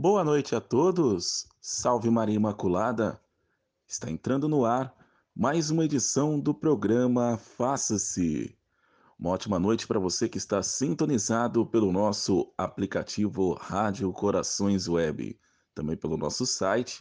Boa noite a todos. Salve Maria Imaculada. Está entrando no ar mais uma edição do programa Faça-se. Uma ótima noite para você que está sintonizado pelo nosso aplicativo Rádio Corações Web, também pelo nosso site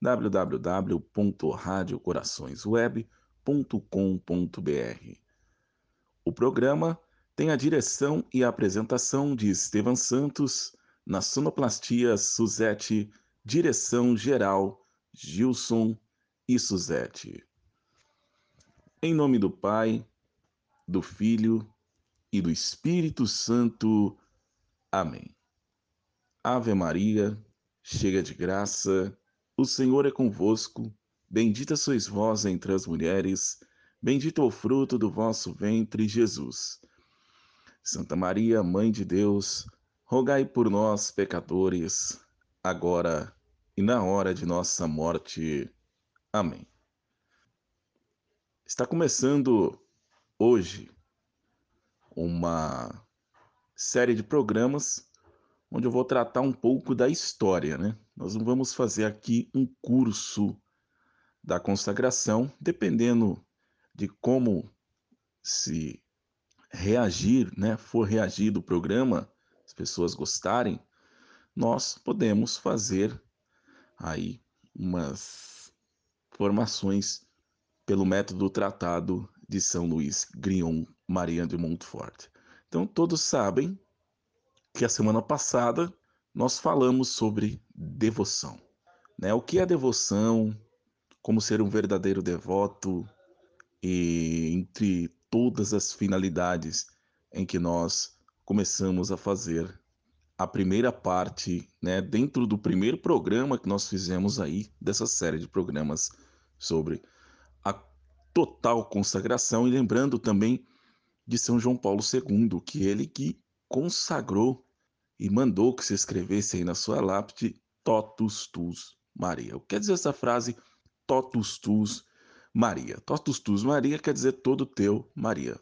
www.radiocoraçõesweb.com.br. O programa tem a direção e a apresentação de Estevam Santos, na sonoplastia Suzete, direção geral Gilson e Suzete. Em nome do Pai, do Filho e do Espírito Santo. Amém. Ave Maria, cheia de graça, o Senhor é convosco. Bendita sois vós entre as mulheres, bendito é o fruto do vosso ventre, Jesus. Santa Maria, Mãe de Deus, rogai por nós, pecadores, agora e na hora de nossa morte. Amém. Está começando hoje uma série de programas onde eu vou tratar um pouco da história, né? Nós não vamos fazer aqui um curso da consagração, dependendo de como se reagir, né? For reagir do programa, as pessoas gostarem, nós podemos fazer aí umas formações pelo método tratado de São Luís Grignon Mariano de Montfort. Então todos sabem que a semana passada nós falamos sobre devoção, né? O que é devoção, como ser um verdadeiro devoto e entre todas as finalidades em que nós começamos a fazer a primeira parte, né, dentro do primeiro programa que nós fizemos aí, dessa série de programas sobre a total consagração, e lembrando também de São João Paulo II, que ele que consagrou e mandou que se escrevesse aí na sua lápide Totus Tuus Maria. O que quer dizer essa frase Totus Tuus Maria? Totus Tuus Maria quer dizer todo teu, Maria.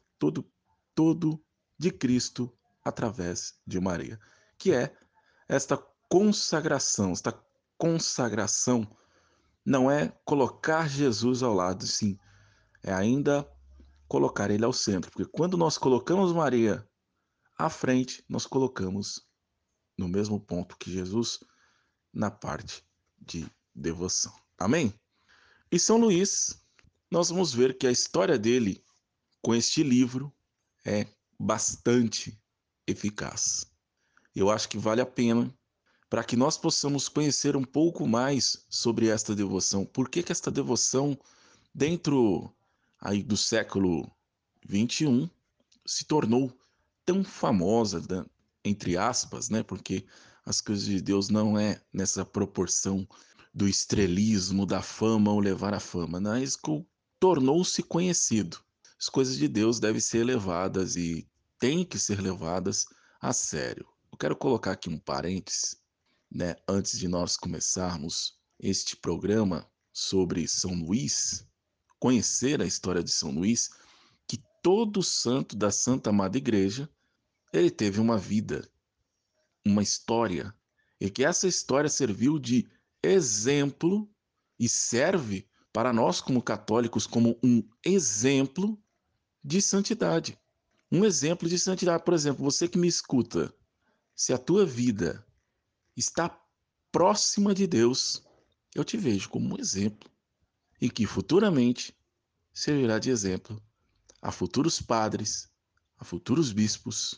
Todo de Cristo através de Maria, que é esta consagração. Esta consagração não é colocar Jesus ao lado, sim, é ainda colocar ele ao centro, porque quando nós colocamos Maria à frente, nós colocamos no mesmo ponto que Jesus na parte de devoção. Amém? E São Luís, nós vamos ver que a história dele com este livro é bastante eficaz. Eu acho que vale a pena para que nós possamos conhecer um pouco mais sobre esta devoção. Por que esta devoção, dentro aí do século XXI, se tornou tão famosa, né? Entre aspas, né? Porque as coisas de Deus não é nessa proporção do estrelismo, da fama ou levar a fama, mas tornou-se conhecido. As coisas de Deus devem ser levadas e têm que ser levadas a sério. Eu quero colocar aqui um parênteses, né, antes de nós começarmos este programa sobre São Luís, conhecer a história de São Luís, que todo santo da Santa Amada Igreja, ele teve uma vida, uma história, e que essa história serviu de exemplo e serve para nós como católicos como um exemplo de santidade. Um exemplo de santidade, por exemplo, você que me escuta, se a tua vida está próxima de Deus, eu te vejo como um exemplo e que futuramente servirá de exemplo a futuros padres, a futuros bispos,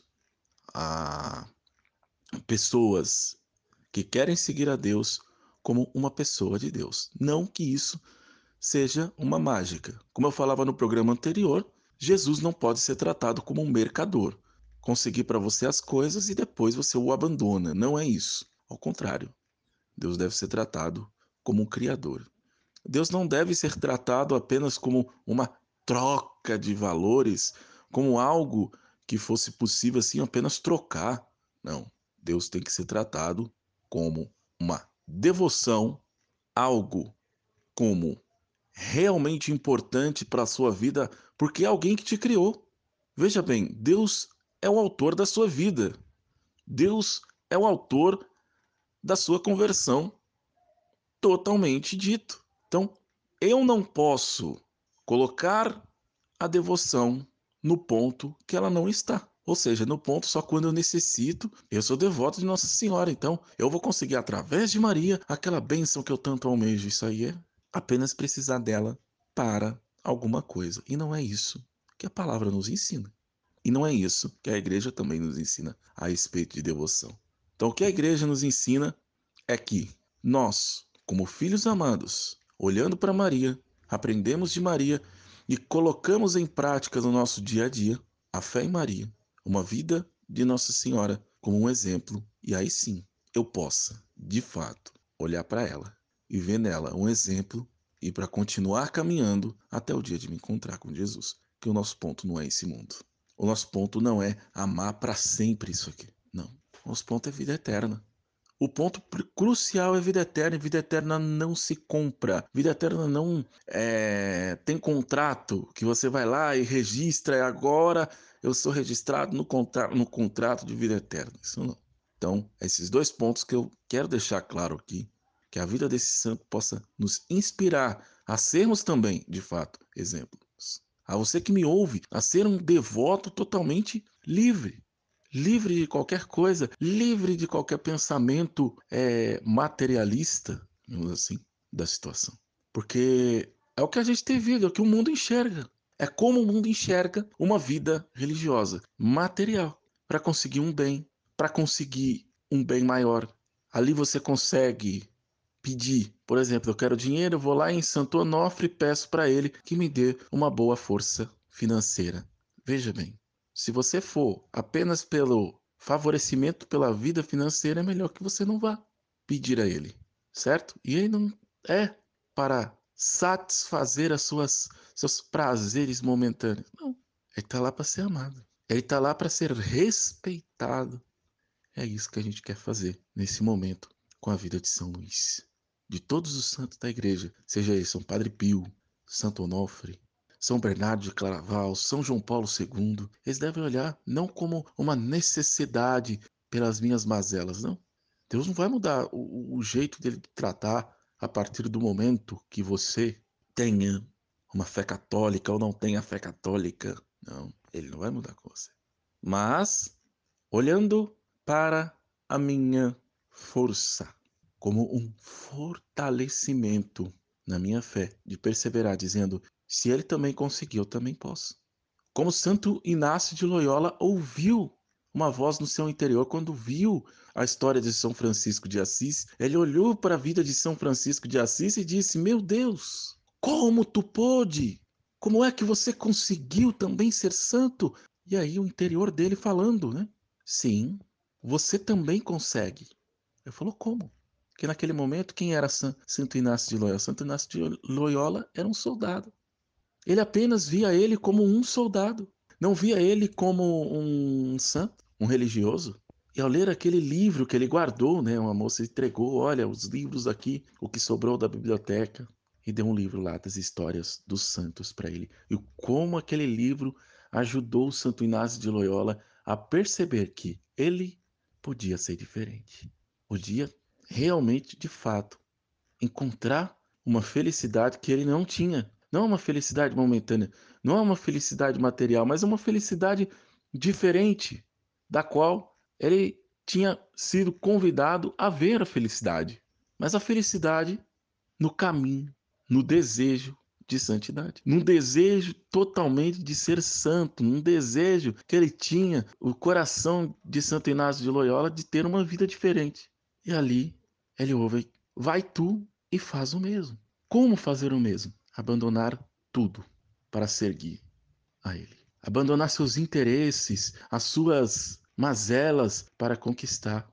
a pessoas que querem seguir a Deus como uma pessoa de Deus. Não que isso seja uma mágica. Como eu falava no programa anterior, Jesus não pode ser tratado como um mercador. Conseguir para você as coisas e depois você o abandona. Não é isso. Ao contrário, Deus deve ser tratado como um criador. Deus não deve ser tratado apenas como uma troca de valores, como algo que fosse possível assim apenas trocar. Não, Deus tem que ser tratado como uma devoção, algo como realmente importante para a sua vida, porque é alguém que te criou. Veja bem, Deus é o autor da sua vida. Deus é o autor da sua conversão totalmente dito. Então, eu não posso colocar a devoção no ponto que ela não está. Ou seja, no ponto só quando eu necessito, eu sou devoto de Nossa Senhora. Então, eu vou conseguir, através de Maria, aquela bênção que eu tanto almejo. Isso aí é apenas precisar dela para alguma coisa. E não é isso que a palavra nos ensina. E não é isso que a igreja também nos ensina a respeito de devoção. Então, o que a igreja nos ensina é que nós, como filhos amados, olhando para Maria, aprendemos de Maria e colocamos em prática no nosso dia a dia a fé em Maria, uma vida de Nossa Senhora como um exemplo, e aí sim eu possa, de fato, olhar para ela e ver nela um exemplo e para continuar caminhando até o dia de me encontrar com Jesus, que o nosso ponto não é esse mundo. O nosso ponto não é amar para sempre isso aqui. Não. O nosso ponto é vida eterna. O ponto crucial é vida eterna, e vida eterna não se compra. Vida eterna não tem contrato que você vai lá e registra, e agora eu sou registrado no contrato de vida eterna. Isso não. Então, esses dois pontos que eu quero deixar claro aqui, que a vida desse santo possa nos inspirar a sermos também, de fato, exemplos. A você que me ouve, a ser um devoto totalmente livre, livre de qualquer coisa, livre de qualquer pensamento materialista, digamos assim, da situação. Porque é o que a gente tem visto, é o que o mundo enxerga. É como o mundo enxerga uma vida religiosa, material, para conseguir um bem, para conseguir um bem maior. Ali você consegue pedir, por exemplo, eu quero dinheiro, eu vou lá em Santo Onofre e peço para ele que me dê uma boa força financeira. Veja bem, se você for apenas pelo favorecimento pela vida financeira, é melhor que você não vá pedir a ele, certo? E ele não é para satisfazer seus prazeres momentâneos. Não, ele está lá para ser amado. Ele está lá para ser respeitado. É isso que a gente quer fazer nesse momento com a vida de São Luís. De todos os santos da igreja, seja ele São Padre Pio, Santo Onofre, São Bernardo de Claraval, São João Paulo II, eles devem olhar não como uma necessidade pelas minhas mazelas, não. Deus não vai mudar o jeito dele tratar a partir do momento que você tenha uma fé católica ou não tenha fé católica. Não, ele não vai mudar com você. Mas olhando para a minha força, como um fortalecimento na minha fé, de perseverar, dizendo: se ele também conseguiu, eu também posso. Como Santo Inácio de Loyola ouviu uma voz no seu interior quando viu a história de São Francisco de Assis, ele olhou para a vida de São Francisco de Assis e disse: meu Deus, como tu pôde? Como é que você conseguiu também ser santo? E aí o interior dele falando, né? Sim, você também consegue. Ele falou, como? Porque naquele momento, quem era Santo Inácio de Loyola? Santo Inácio de Loyola era um soldado. Ele apenas via ele como um soldado. Não via ele como um santo, um religioso. E ao ler aquele livro que ele guardou, né, uma moça entregou, olha, os livros aqui, o que sobrou da biblioteca, e deu um livro lá das histórias dos santos para ele. E como aquele livro ajudou o Santo Inácio de Loyola a perceber que ele podia ser diferente. Podia realmente, de fato, encontrar uma felicidade que ele não tinha. Não é uma felicidade momentânea, não é uma felicidade material, mas é uma felicidade diferente, da qual ele tinha sido convidado a ver a felicidade. Mas a felicidade no caminho, no desejo de santidade, num desejo totalmente de ser santo, num desejo que ele tinha, o coração de Santo Inácio de Loyola, de ter uma vida diferente. E ali ele ouve: vai tu e faz o mesmo. Como fazer o mesmo? Abandonar tudo para seguir a ele. Abandonar seus interesses, as suas mazelas para conquistar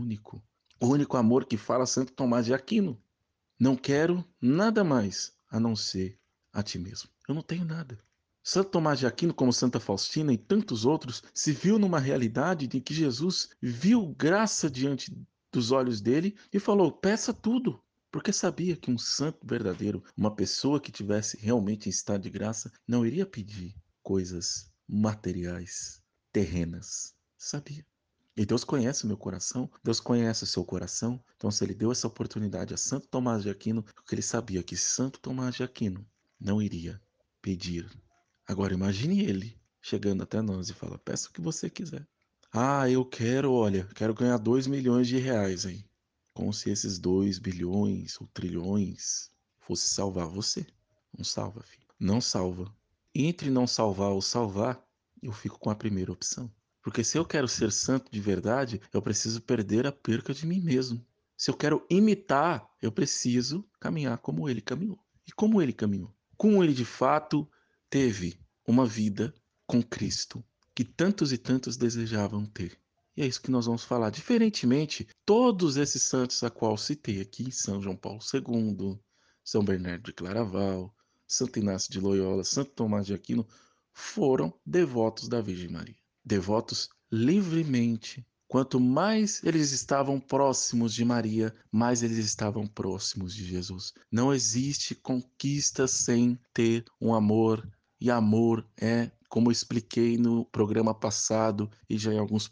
o único amor que fala Santo Tomás de Aquino. Não quero nada mais a não ser a ti mesmo. Eu não tenho nada. Santo Tomás de Aquino, como Santa Faustina e tantos outros, se viu numa realidade em que Jesus viu graça diante dos olhos dele e falou: peça tudo. Porque sabia que um santo verdadeiro, uma pessoa que tivesse realmente em estado de graça, não iria pedir coisas materiais, terrenas. Sabia. E Deus conhece o meu coração, Deus conhece o seu coração. Então, se ele deu essa oportunidade a Santo Tomás de Aquino, porque ele sabia que Santo Tomás de Aquino não iria pedir. Agora, imagine ele chegando até nós e fala: peça o que você quiser. Ah, eu quero, olha, quero ganhar 2 milhões de reais aí. Como se esses 2 bilhões ou trilhões fosse salvar você. Não salva, filho. Não salva. Entre não salvar ou salvar, eu fico com a primeira opção. Porque se eu quero ser santo de verdade, eu preciso perder a perca de mim mesmo. Se eu quero imitar, eu preciso caminhar como ele caminhou. E como ele caminhou? Como ele de fato teve uma vida com Cristo que tantos e tantos desejavam ter. E é isso que nós vamos falar. Diferentemente, todos esses santos a qual citei aqui, São João Paulo II, São Bernardo de Claraval, Santo Inácio de Loyola, Santo Tomás de Aquino, foram devotos da Virgem Maria. Devotos livremente. Quanto mais eles estavam próximos de Maria, mais eles estavam próximos de Jesus. Não existe conquista sem ter um amor, e amor é, como eu expliquei no programa passado e já em alguns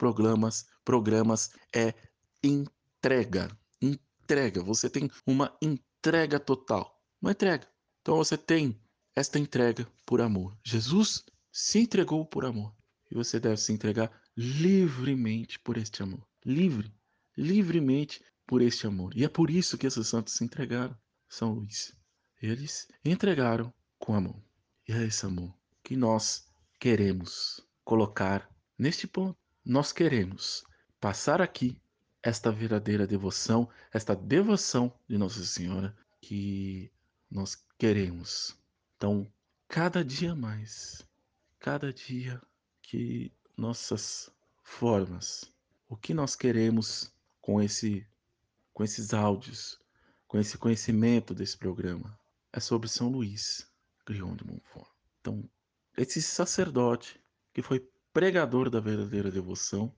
programas é entrega. Entrega. Você tem uma entrega total. Uma entrega. Então você tem esta entrega por amor. Jesus se entregou por amor. E você deve se entregar livremente por este amor. Livre. Livremente por este amor. E é por isso que esses santos se entregaram. São Luís. Eles entregaram com amor. E é esse amor que nós queremos colocar neste ponto. Nós queremos passar aqui esta verdadeira devoção, esta devoção de Nossa Senhora que nós queremos. Então, cada dia mais, cada dia que nossas formas, o que nós queremos com esses áudios, com esse conhecimento desse programa, é sobre São Luís, Grignon de Montfort. Então, esse sacerdote que foi pregador da verdadeira devoção,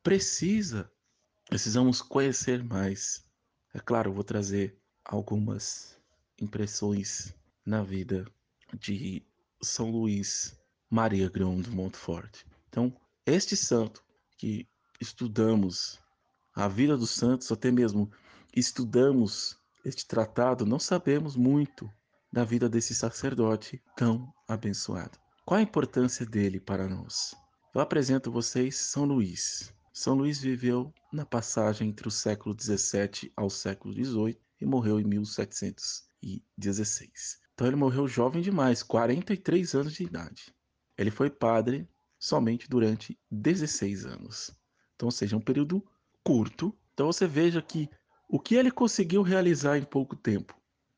precisamos conhecer mais. É claro, eu vou trazer algumas impressões na vida de São Luís Maria Grignon de Montfort. Então, este santo que estudamos a vida dos santos, até mesmo estudamos este tratado, não sabemos muito da vida desse sacerdote tão abençoado. Qual a importância dele para nós? Eu apresento a vocês São Luís. São Luís viveu na passagem entre o século XVII ao século XVIII e morreu em 1716. Então ele morreu jovem demais, 43 anos de idade. Ele foi padre somente durante 16 anos. Então, ou seja, um período curto. Então você veja que o que ele conseguiu realizar em pouco tempo.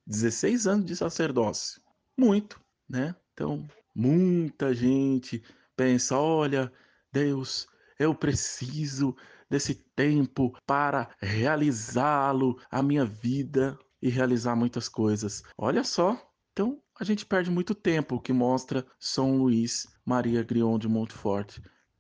16 anos de sacerdócio. Muito, né? Então, muita gente pensa, olha, Deus, eu preciso desse tempo para realizá-lo, a minha vida e realizar muitas coisas. Olha só, então a gente perde muito tempo, o que mostra São Luís Maria Grignon de Montfort.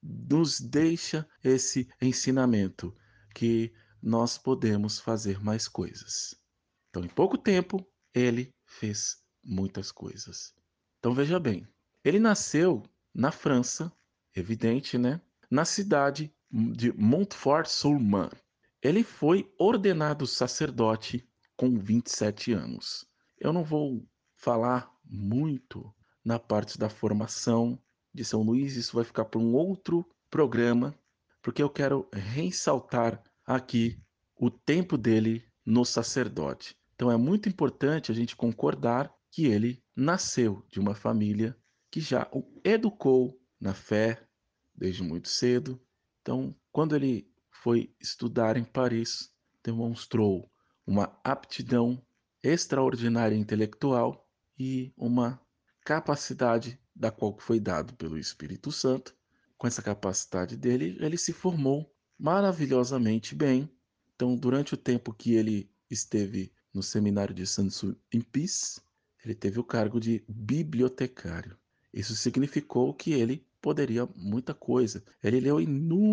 Nos deixa esse ensinamento que nós podemos fazer mais coisas. Então, em pouco tempo, ele fez muitas coisas. Então, veja bem, ele nasceu na França, evidente, né? Na cidade de Montfort-sur-Marne. Ele foi ordenado sacerdote com 27 anos. Eu não vou falar muito na parte da formação de São Luís, isso vai ficar para um outro programa, porque eu quero ressaltar aqui o tempo dele no sacerdote. Então é muito importante a gente concordar que ele nasceu de uma família que já o educou na fé desde muito cedo. Então, quando ele foi estudar em Paris, demonstrou uma aptidão extraordinária intelectual e uma capacidade da qual foi dado pelo Espírito Santo. Com essa capacidade dele, ele se formou maravilhosamente bem. Então, durante o tempo que ele esteve no seminário de Saint-Sulpice, ele teve o cargo de bibliotecário. Isso significou que ele poderia muita coisa. Ele leu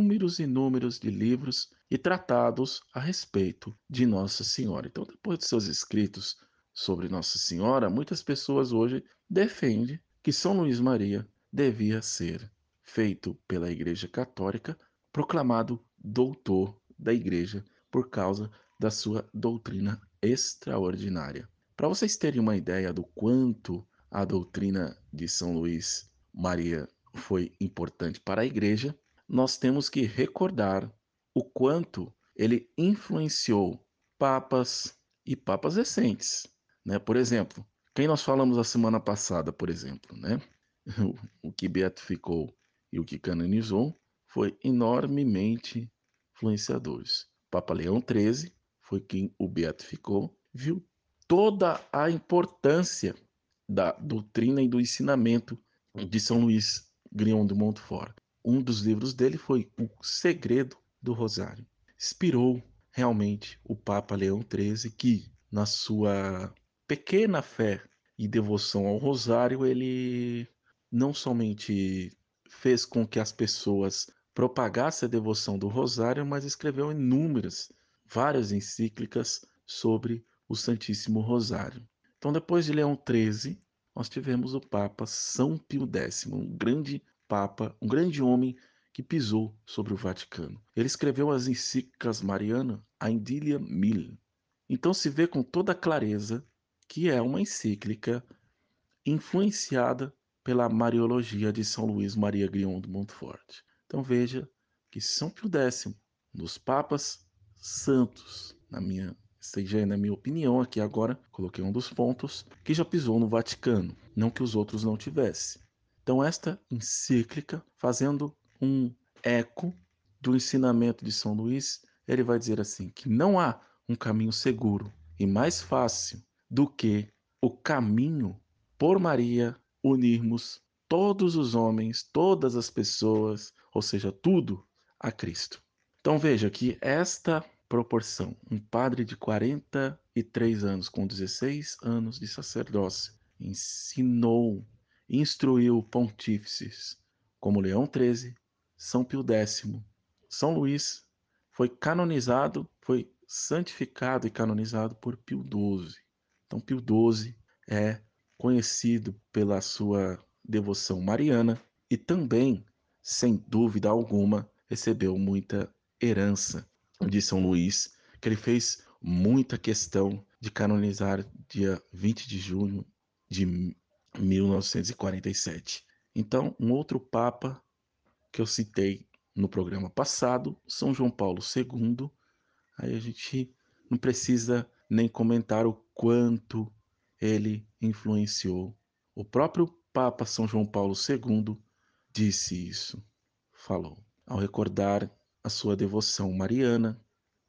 inúmeros de livros e tratados a respeito de Nossa Senhora. Então, depois de seus escritos sobre Nossa Senhora, muitas pessoas hoje defendem que São Luís Maria devia ser feito pela Igreja Católica, proclamado doutor da igreja por causa da sua doutrina extraordinária. Para vocês terem uma ideia do quanto a doutrina de São Luís Maria foi importante para a igreja, nós temos que recordar o quanto ele influenciou papas e papas recentes, né? Por exemplo, quem nós falamos a semana passada, por exemplo, né? O que beatificou e o que canonizou foi enormemente influenciadores. Papa Leão XIII foi quem o beatificou, viu toda a importância da doutrina e do ensinamento de São Luís Grignon de Montfort. Um dos livros dele foi O Segredo do Rosário. Inspirou realmente o Papa Leão XIII, que, na sua pequena fé e devoção ao Rosário, ele não somente fez com que as pessoas propagassem a devoção do Rosário, mas escreveu várias encíclicas sobre o Santíssimo Rosário. Então, depois de Leão XIII, nós tivemos o Papa São Pio X, um grande Papa, um grande homem que pisou sobre o Vaticano. Ele escreveu as encíclicas Mariana Aedilia Mil. Então se vê com toda clareza que é uma encíclica influenciada pela Mariologia de São Luís Maria Grignon de Montfort. Então veja que São Pio X, um dos papas santos, seja na minha opinião aqui agora, coloquei um dos pontos, que já pisou no Vaticano, não que os outros não tivessem. Então esta encíclica, fazendo um eco do ensinamento de São Luís, ele vai dizer assim, que não há um caminho seguro e mais fácil do que o caminho por Maria unirmos todos os homens, todas as pessoas, ou seja, tudo a Cristo. Então veja que esta proporção, um padre de 43 anos com 16 anos de sacerdócio, ensinou, instruiu pontífices como Leão XIII, São Pio X, São Luís, foi canonizado, foi santificado e canonizado por Pio XII. Então Pio XII é conhecido pela sua devoção mariana e também, sem dúvida alguma, recebeu muita herança de São Luís, que ele fez muita questão de canonizar dia 20 de junho de 1947. Então, um outro papa que eu citei no programa passado, São João Paulo II, aí a gente não precisa nem comentar o quanto ele influenciou. O próprio Papa São João Paulo II disse isso, falou, ao recordar a sua devoção mariana,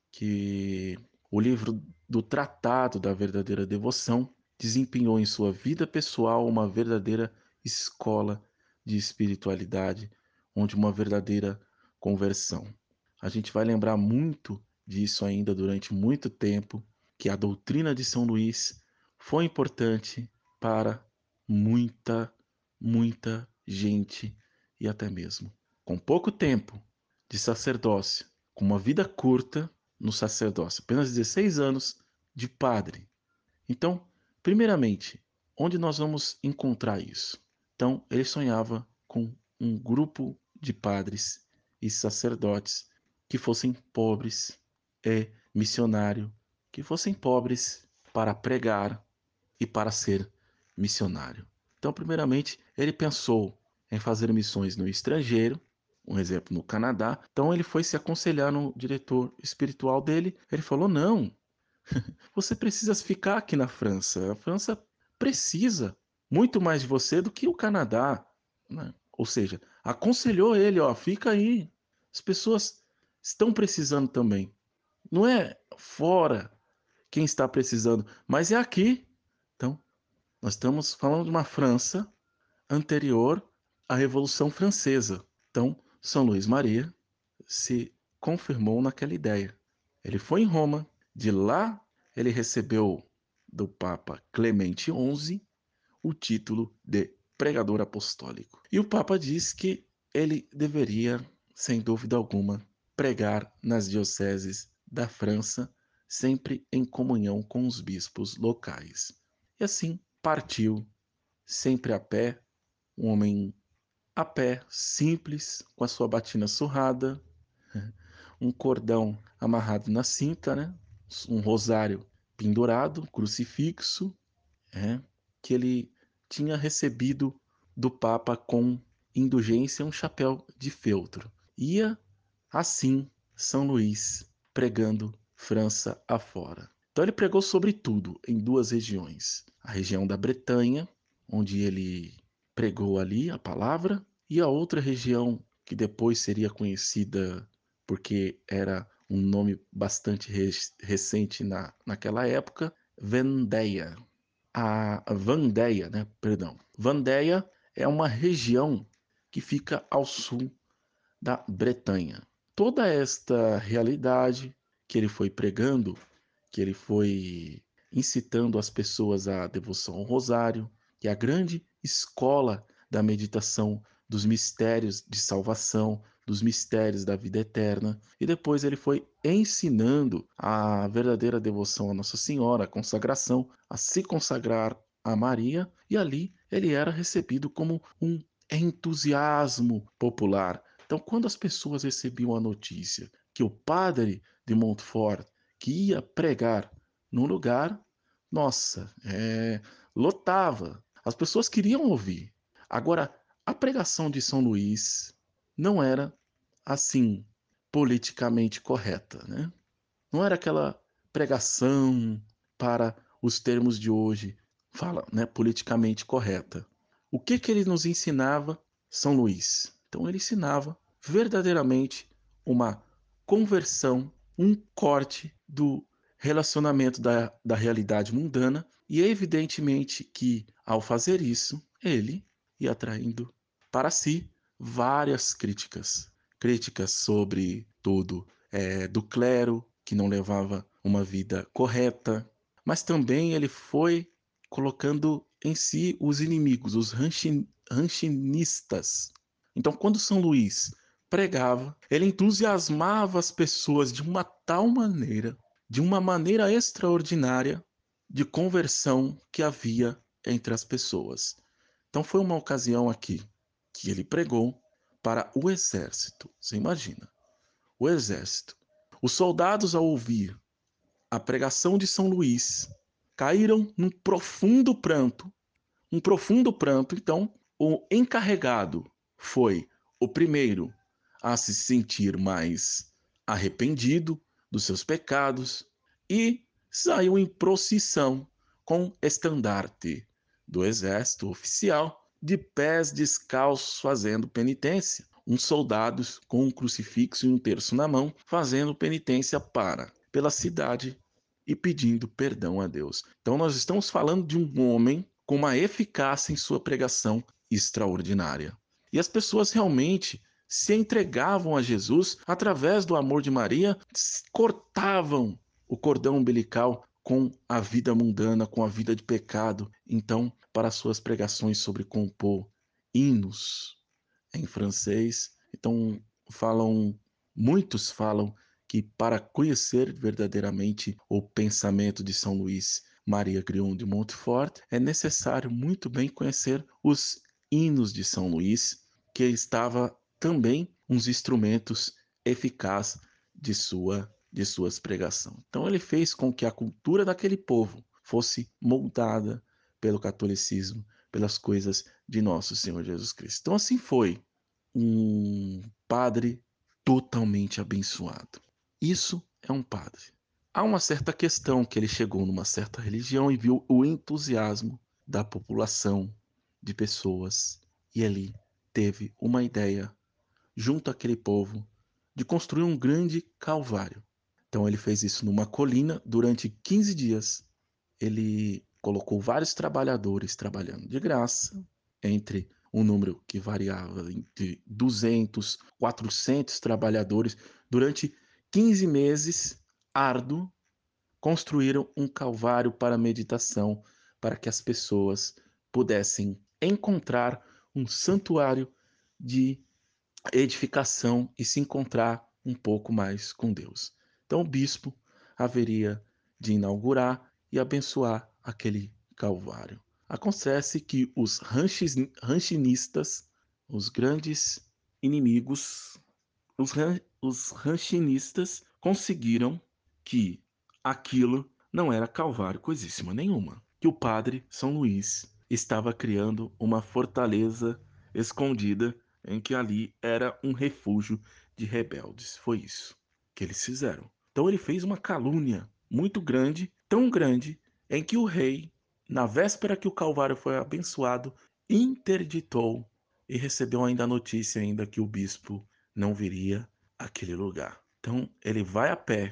que o livro do Tratado da Verdadeira Devoção desempenhou em sua vida pessoal uma verdadeira escola de espiritualidade, onde uma verdadeira conversão. A gente vai lembrar muito disso ainda durante muito tempo, que a doutrina de São Luís foi importante para muita, muita gente e até mesmo com pouco tempo de sacerdócio, com uma vida curta no sacerdócio, apenas 16 anos de padre. Então, primeiramente, onde nós vamos encontrar isso? Então, ele sonhava com um grupo de padres e sacerdotes que fossem pobres e missionário, que fossem pobres para pregar e para ser missionário. Então, primeiramente, ele pensou em fazer missões no estrangeiro, um exemplo no Canadá. Então, ele foi se aconselhar no diretor espiritual dele. Ele falou: não, você precisa ficar aqui na França. A França precisa muito mais de você do que o Canadá, né? Ou seja, aconselhou ele, ó, fica aí. As pessoas estão precisando também. Não é fora quem está precisando, mas é aqui. Então, nós estamos falando de uma França anterior à Revolução Francesa. Então, São Luís Maria se confirmou naquela ideia. Ele foi em Roma, de lá ele recebeu do Papa Clemente XI o título de pregador apostólico. E o Papa diz que ele deveria, sem dúvida alguma, pregar nas dioceses da França, sempre em comunhão com os bispos locais. E assim partiu, sempre a pé, um homem a pé, simples, com a sua batina surrada, um cordão amarrado na cinta, né? Um rosário pendurado, crucifixo, né? Que ele tinha recebido do Papa com indulgência um chapéu de feltro. Ia assim São Luís pregando França afora. Então ele pregou sobre tudo em duas regiões: a região da Bretanha, onde ele pregou ali a palavra, e a outra região que depois seria conhecida porque era um nome bastante recente naquela época, Vendéia. A Vandéia, né? Perdão. Vandéia é uma região que fica ao sul da Bretanha. Toda esta realidade que ele foi pregando, que ele foi incitando as pessoas à devoção ao rosário, que é a grande escola da meditação dos mistérios de salvação, dos mistérios da vida eterna, e depois ele foi ensinando a verdadeira devoção a Nossa Senhora, a consagração, a se consagrar a Maria, e ali ele era recebido como um entusiasmo popular. Então, quando as pessoas recebiam a notícia que o padre de Montfort que ia pregar num lugar, nossa, lotava. As pessoas queriam ouvir. Agora, a pregação de São Luís não era assim politicamente correta, né? Não era aquela pregação para os termos de hoje, fala, né, politicamente correta. O que que ele nos ensinava, São Luís? Então ele ensinava verdadeiramente uma conversão, um corte do relacionamento da realidade mundana, e evidentemente que ao fazer isso, ele ia atraindo para si várias críticas. Críticas sobre tudo do clero, que não levava uma vida correta, mas também ele foi colocando em si os inimigos, os ranchinistas. Então, quando São Luís pregava, ele entusiasmava as pessoas de uma maneira extraordinária de conversão que havia entre as pessoas. Então, foi uma ocasião aqui que ele pregou para o exército. Você imagina, o exército. Os soldados, ao ouvir a pregação de São Luís, caíram num profundo pranto, um profundo pranto. Então, o encarregado foi o primeiro a se sentir mais arrependido dos seus pecados e saiu em procissão com estandarte do exército oficial, de pés descalços fazendo penitência. Uns soldados com um crucifixo e um terço na mão fazendo penitência pela cidade e pedindo perdão a Deus. Então nós estamos falando de um homem com uma eficácia em sua pregação extraordinária. E as pessoas realmente se entregavam a Jesus através do amor de Maria, cortavam o cordão umbilical com a vida mundana, com a vida de pecado. Então, para suas pregações sobre compor hinos em francês, então muitos falam que para conhecer verdadeiramente o pensamento de São Luís Maria Grion de Montfort, é necessário muito bem conhecer os hinos de São Luís, que estava também uns instrumentos eficazes de suas pregações. Então ele fez com que a cultura daquele povo fosse moldada pelo catolicismo, pelas coisas de nosso Senhor Jesus Cristo. Então assim foi um padre totalmente abençoado. Isso é um padre. Há uma certa questão que ele chegou numa certa religião e viu o entusiasmo da população, de pessoas, e ele teve uma ideia, junto àquele povo, de construir um grande calvário. Então ele fez isso numa colina durante 15 dias. Ele colocou vários trabalhadores trabalhando de graça, entre um número que variava entre 200, 400 trabalhadores, durante 15 meses árduo, construíram um calvário para meditação, para que as pessoas pudessem encontrar um santuário de edificação e se encontrar um pouco mais com Deus. Então o bispo haveria de inaugurar e abençoar aquele calvário. Acontece que os ranchinistas, os grandes inimigos, os ranchinistas conseguiram que aquilo não era Calvário coisíssima nenhuma, que o padre São Luís estava criando uma fortaleza escondida em que ali era um refúgio de rebeldes. Foi isso que eles fizeram. Então ele fez uma calúnia muito grande, tão grande, em que o rei, na véspera que o Calvário foi abençoado, interditou e recebeu ainda a notícia ainda que o bispo não viria àquele lugar. Então ele vai a pé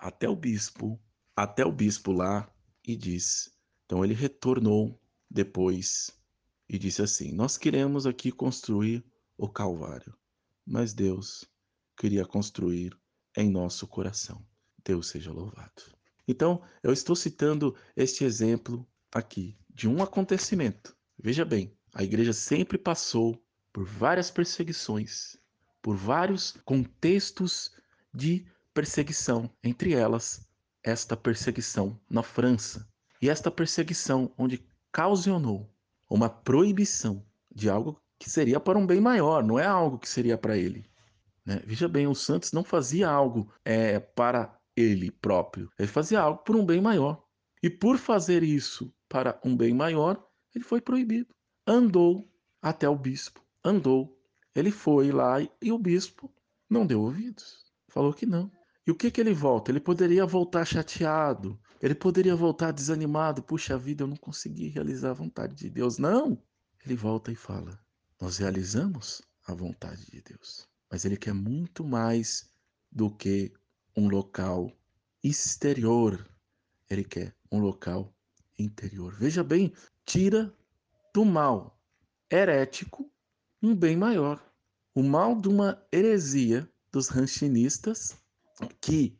até o bispo lá e diz. Então ele retornou depois e disse assim: Nós queremos aqui construir o Calvário, mas Deus queria construir em nosso coração. Deus seja louvado. Então, eu estou citando este exemplo aqui de um acontecimento. Veja bem, a igreja sempre passou por várias perseguições, por vários contextos de perseguição, entre elas esta perseguição na França. E esta perseguição onde ocasionou uma proibição de algo que seria para um bem maior, não é algo que seria para ele. Né? Veja bem, o Santos não fazia algo para ele próprio, ele fazia algo por um bem maior. E por fazer isso para um bem maior, ele foi proibido. Andou até o bispo, andou. Ele foi lá e o bispo não deu ouvidos, falou que não. E o que que ele volta? Ele poderia voltar chateado, ele poderia voltar desanimado. Puxa vida, eu não consegui realizar a vontade de Deus. Não! Ele volta e fala: Nós realizamos a vontade de Deus. Mas ele quer muito mais do que um local exterior. Ele quer um local interior. Veja bem, tira do mal herético um bem maior. O mal de uma heresia dos ranchinistas que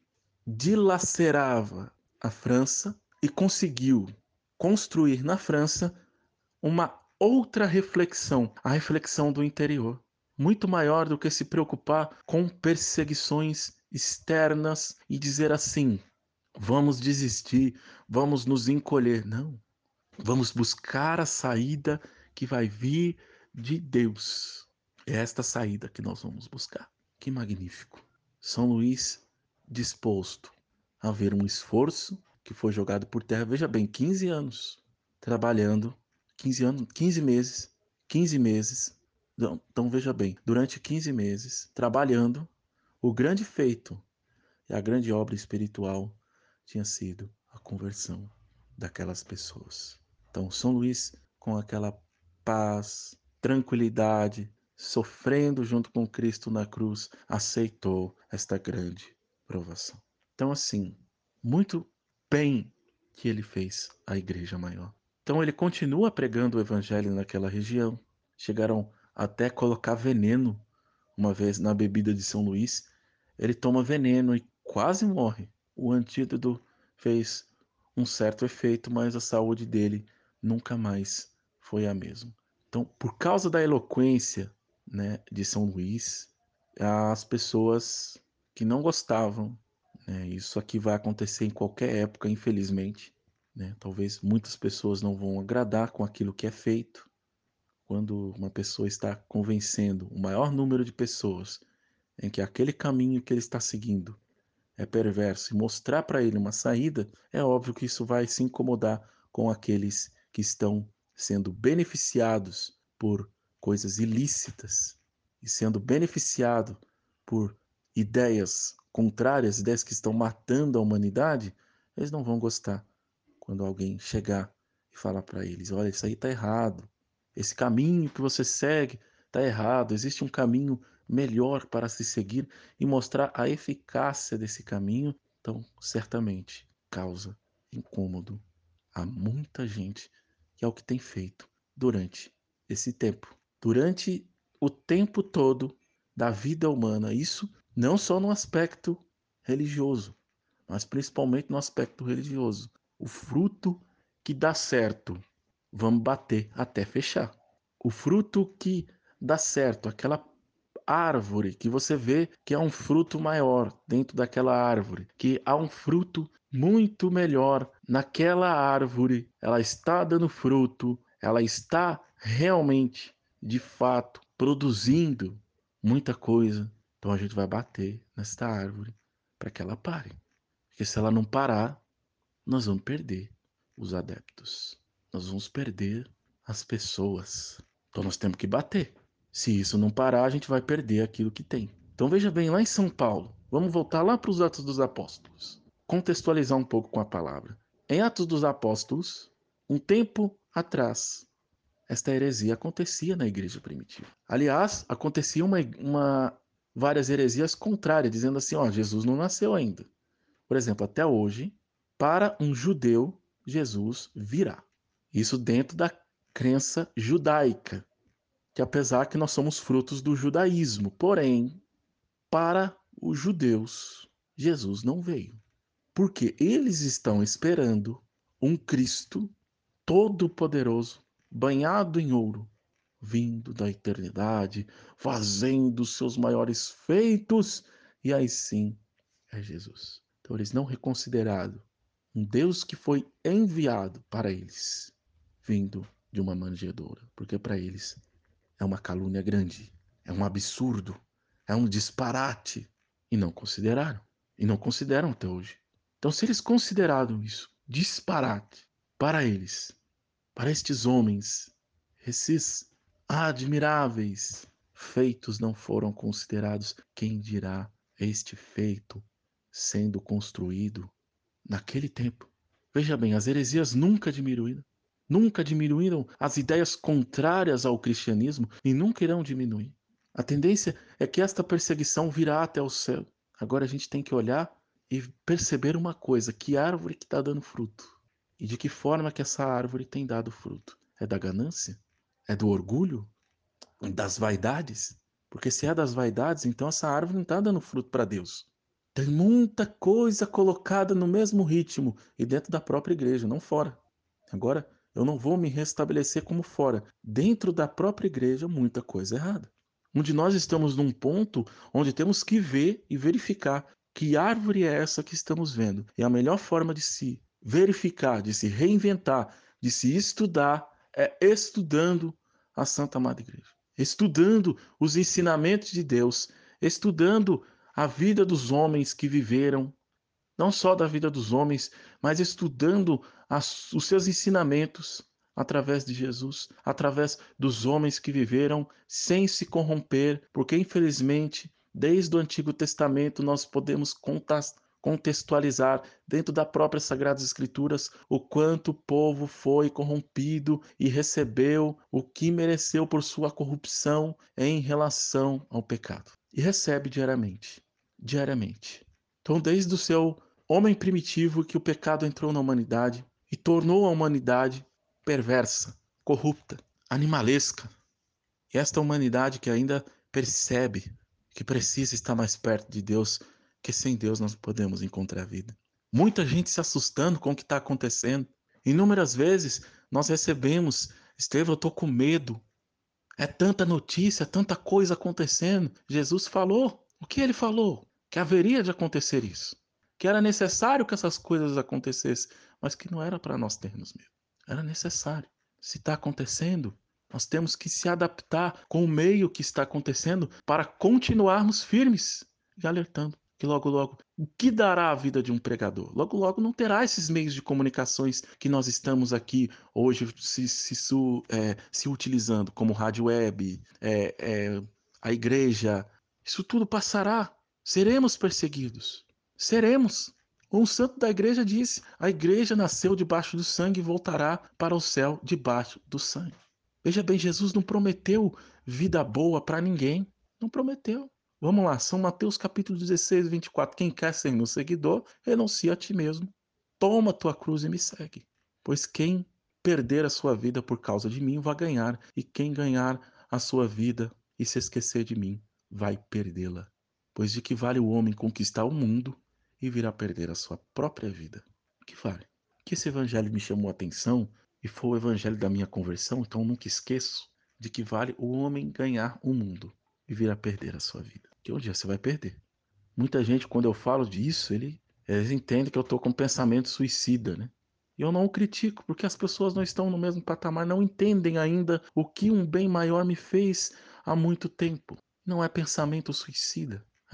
dilacerava a França e conseguiu construir na França uma outra reflexão, a reflexão do interior, muito maior do que se preocupar com perseguições externas e dizer assim: vamos desistir, vamos nos encolher. Não, vamos buscar a saída que vai vir de Deus. É esta saída que nós vamos buscar. Que magnífico. São Luís disposto a ver um esforço que foi jogado por terra. Veja bem, 15 anos trabalhando, 15 anos, 15 meses. Então veja bem, durante 15 meses trabalhando, o grande feito e a grande obra espiritual tinha sido a conversão daquelas pessoas. Então, São Luís, com aquela paz, tranquilidade, sofrendo junto com Cristo na cruz, aceitou esta grande provação. Então, assim, muito bem que ele fez a igreja maior. Então, ele continua pregando o evangelho naquela região. Chegaram até colocar veneno uma vez na bebida de São Luís. Ele toma veneno e quase morre. O antídoto fez um certo efeito, mas a saúde dele nunca mais foi a mesma. Então, por causa da eloquência, né, de São Luís, as pessoas que não gostavam, né, isso aqui vai acontecer em qualquer época, infelizmente, né, talvez muitas pessoas não vão agradar com aquilo que é feito. Quando uma pessoa está convencendo o maior número de pessoas em que aquele caminho que ele está seguindo é perverso e mostrar para ele uma saída, é óbvio que isso vai se incomodar com aqueles que estão sendo beneficiados por coisas ilícitas e sendo beneficiado por ideias contrárias, ideias que estão matando a humanidade. Eles não vão gostar quando alguém chegar e falar para eles: olha, isso aí está errado, esse caminho que você segue está errado, existe um caminho melhor para se seguir, e mostrar a eficácia desse caminho. Então, certamente causa incômodo a muita gente, que é o que tem feito durante esse tempo. Durante o tempo todo da vida humana, isso não só no aspecto religioso, mas principalmente no aspecto religioso. O fruto que dá certo, vamos bater até fechar. O fruto que dá certo, aquela árvore que você vê que há um fruto maior dentro daquela árvore, que há um fruto muito melhor naquela árvore, ela está dando fruto, ela está realmente, de fato, produzindo muita coisa. Então a gente vai bater nesta árvore para que ela pare. Porque se ela não parar, nós vamos perder os adeptos. Nós vamos perder as pessoas. Então nós temos que bater. Se isso não parar, a gente vai perder aquilo que tem. Então veja bem, lá em São Paulo, vamos voltar lá para os Atos dos Apóstolos. Contextualizar um pouco com a palavra. Em Atos dos Apóstolos, um tempo atrás, esta heresia acontecia na igreja primitiva. Aliás, acontecia várias heresias contrárias, dizendo assim, ó, Jesus não nasceu ainda. Por exemplo, até hoje, para um judeu, Jesus virá. Isso dentro da crença judaica, que apesar que nós somos frutos do judaísmo, porém, para os judeus, Jesus não veio. Porque eles estão esperando um Cristo todo-poderoso, banhado em ouro, vindo da eternidade, fazendo seus maiores feitos, e aí sim é Jesus. Então eles não reconsideraram um Deus que foi enviado para eles, vindo de uma manjedoura, porque para eles é uma calúnia grande, é um absurdo, é um disparate, e não consideraram, e não consideram até hoje. Então, se eles consideraram isso disparate para eles, para estes homens, esses admiráveis feitos não foram considerados, quem dirá este feito sendo construído naquele tempo? Veja bem, as heresias nunca diminuíram as ideias contrárias ao cristianismo e nunca irão diminuir. A tendência é que esta perseguição virá até o céu. Agora a gente tem que olhar e perceber uma coisa, que árvore que está dando fruto. E de que forma que essa árvore tem dado fruto? É da ganância? É do orgulho? Das vaidades? Porque se é das vaidades, então essa árvore não está dando fruto para Deus. Tem muita coisa colocada no mesmo ritmo e dentro da própria igreja, não fora. Agora, eu não vou me restabelecer como fora. Dentro da própria igreja, muita coisa errada. Onde nós estamos num ponto onde temos que ver e verificar que árvore é essa que estamos vendo. E a melhor forma de se verificar, de se reinventar, de se estudar, é estudando a Santa Madre Igreja. Estudando os ensinamentos de Deus, estudando a vida dos homens que viveram, não só da vida dos homens, mas estudando os seus ensinamentos através de Jesus, através dos homens que viveram sem se corromper, porque infelizmente, desde o Antigo Testamento, nós podemos contextualizar dentro da própria Sagradas Escrituras o quanto o povo foi corrompido e recebeu o que mereceu por sua corrupção em relação ao pecado. E recebe diariamente. Diariamente. Então, desde o seu homem primitivo que o pecado entrou na humanidade e tornou a humanidade perversa, corrupta, animalesca. E esta humanidade que ainda percebe que precisa estar mais perto de Deus, que sem Deus nós podemos encontrar vida. Muita gente se assustando com o que está acontecendo. Inúmeras vezes nós recebemos, Estevão, eu estou com medo. É tanta notícia, tanta coisa acontecendo. Jesus falou. O que ele falou? Que haveria de acontecer isso. Que era necessário que essas coisas acontecessem, mas que não era para nós termos medo. Era necessário. Se está acontecendo, nós temos que se adaptar com o meio que está acontecendo para continuarmos firmes e alertando que logo, logo, o que dará a vida de um pregador? Logo, logo não terá esses meios de comunicações que nós estamos aqui hoje se utilizando, como rádio web, a igreja. Isso tudo passará. Seremos perseguidos. Seremos. Um santo da igreja disse: a igreja nasceu debaixo do sangue e voltará para o céu debaixo do sangue. Veja bem, Jesus não prometeu vida boa para ninguém. Não prometeu. Vamos lá, São Mateus capítulo 16, 24. Quem quer ser meu seguidor, renuncia a ti mesmo. Toma a tua cruz e me segue. Pois quem perder a sua vida por causa de mim vai ganhar, e quem ganhar a sua vida e se esquecer de mim vai perdê-la. Pois de que vale o homem conquistar o mundo e vir a perder a sua própria vida? Que vale? Que esse evangelho me chamou a atenção e foi o evangelho da minha conversão, então eu nunca esqueço de que vale o homem ganhar o mundo e vir a perder a sua vida. Que um dia você vai perder. Muita gente, quando eu falo disso, eles entendem que eu estou com um pensamento suicida, né? E eu não o critico, porque as pessoas não estão no mesmo patamar, não entendem ainda o que um bem maior me fez há muito tempo. Não é pensamento suicida.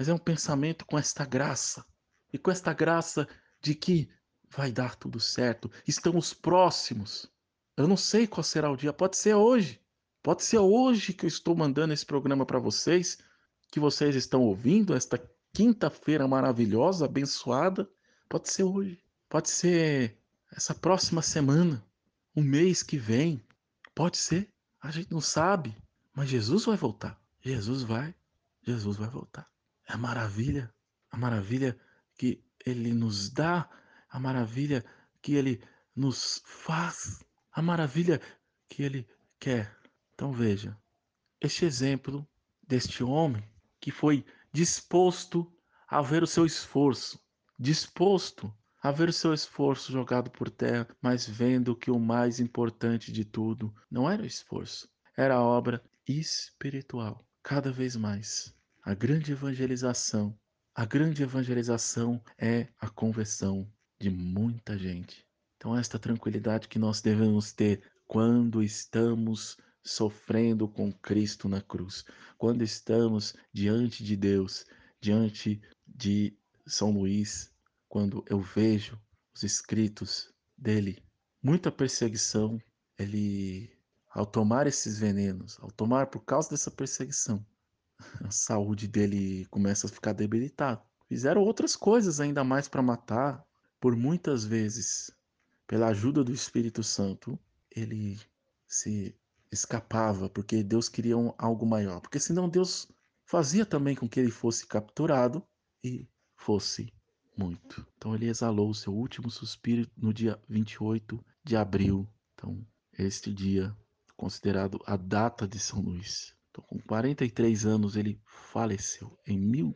mas é um pensamento com esta graça. E com esta graça de que vai dar tudo certo. Estamos próximos. Eu não sei qual será o dia, pode ser hoje. Pode ser hoje que eu estou mandando esse programa para vocês, que vocês estão ouvindo esta quinta-feira maravilhosa, abençoada. Pode ser hoje. Pode ser essa próxima semana, o mês que vem. Pode ser. A gente não sabe, mas Jesus vai voltar. Jesus vai. Jesus vai voltar. É a maravilha que ele nos dá, a maravilha que ele nos faz, a maravilha que ele quer. Então veja, este exemplo deste homem que foi disposto a ver o seu esforço, disposto a ver o seu esforço jogado por terra, mas vendo que o mais importante de tudo não era o esforço, era a obra espiritual. Cada vez mais, a grande evangelização, a grande evangelização é a conversão de muita gente. Então, esta tranquilidade que nós devemos ter quando estamos sofrendo com Cristo na cruz, quando estamos diante de Deus, diante de São Luís, quando eu vejo os escritos dele, muita perseguição, ele, ao tomar esses venenos, ao tomar por causa dessa perseguição, a saúde dele começa a ficar debilitada. Fizeram outras coisas ainda mais para matar, por muitas vezes, pela ajuda do Espírito Santo, ele se escapava, porque Deus queria algo maior. Porque senão Deus fazia também com que ele fosse capturado e fosse muito. Então ele exalou o seu último suspiro no dia 28 de abril. Então, este dia considerado a data de São Luís. Então, com 43 anos ele faleceu em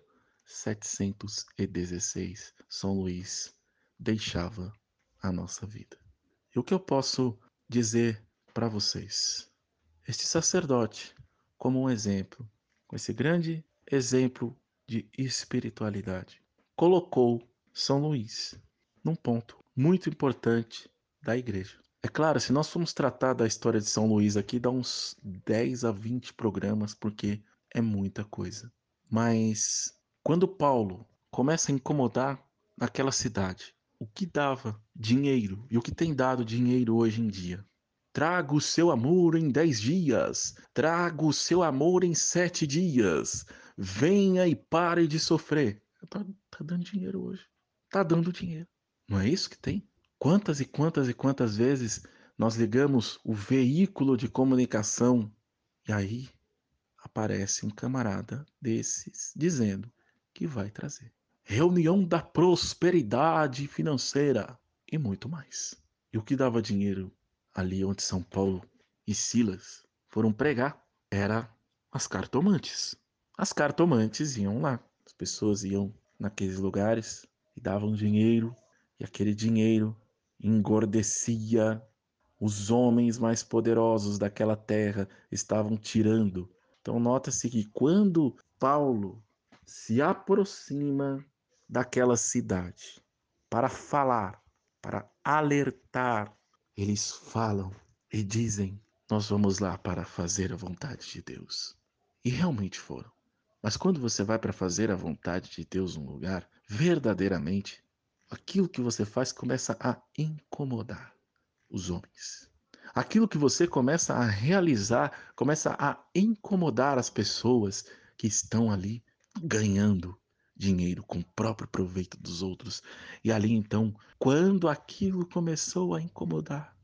1716. São Luís deixava a nossa vida. E o que eu posso dizer para vocês? Este sacerdote, como um exemplo, com esse grande exemplo de espiritualidade, colocou São Luís num ponto muito importante da igreja. É claro, se nós formos tratar da história de São Luís aqui, dá uns 10 a 20 programas, porque é muita coisa. Mas quando Paulo começa a incomodar naquela cidade, o que dava dinheiro e o que tem dado dinheiro hoje em dia? Traga o seu amor em 10 dias. Traga o seu amor em 7 dias. Venha e pare de sofrer. Tá dando dinheiro hoje. Tá dando dinheiro. Não é isso que tem? Quantas e quantas e quantas vezes nós ligamos o veículo de comunicação e aí aparece um camarada desses dizendo que vai trazer. Reunião da prosperidade financeira e muito mais. E o que dava dinheiro ali onde São Paulo e Silas foram pregar era as cartomantes. As cartomantes iam lá, as pessoas iam naqueles lugares e davam dinheiro, e aquele dinheiro engordecia. Os homens mais poderosos daquela terra estavam tirando. Então, nota-se que quando Paulo se aproxima daquela cidade para falar, para alertar, eles falam e dizem: nós vamos lá para fazer a vontade de Deus. E realmente foram. Mas quando você vai para fazer a vontade de Deus num lugar, verdadeiramente, aquilo que você faz começa a incomodar os homens. Aquilo que você começa a realizar, começa a incomodar as pessoas que estão ali ganhando dinheiro com o próprio proveito dos outros. E ali então, quando aquilo começou a incomodar,